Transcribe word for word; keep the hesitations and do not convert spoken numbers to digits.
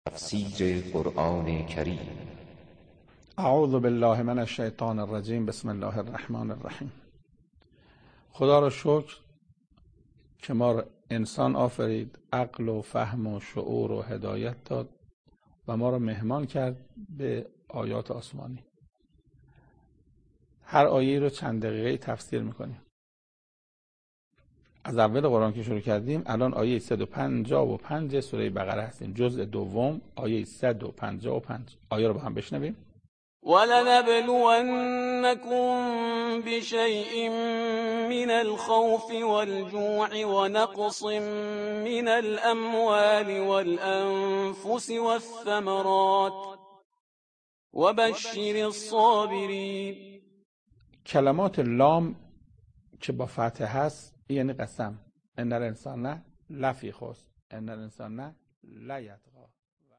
تفسیر قرآن کریم. اعوذ بالله من الشیطان الرجیم. بسم الله الرحمن الرحیم. خدا را شکر که ما را انسان آفرید، عقل و فهم و شعور و هدایت داد و ما را مهمان کرد به آیات آسمانی. هر آیه رو چند دقیقه تفسیر میکنیم. از اول قرآن که شروع کردیم الان آیه صد و پنجاه و پنج سوره بقره هستیم، جزء دوم، آیه صد و پنجاه و پنج. آیه رو با هم بشنویم. وَلَنَبْلُوَنَّكُمْ بِشَيْءٍ مِّنَ الْخَوْفِ وَالْجُوعِ وَنَقْصٍ مِّنَ الْأَمْوَالِ وَالْأَنفُسِ وَالثَّمَرَاتِ وَبَشِّرِ الصَّابِرِينَ. کلمات لام که با فتحه هست یعنی قسم. ان الانسان لفی خسر، ان الانسان لیطغی.